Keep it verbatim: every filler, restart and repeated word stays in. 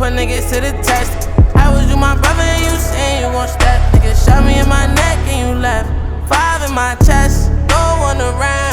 put niggas to the test. How was you my brother and you saying you gon' step? Niggas shot me in my neck and you left. Five in my chest, no one around.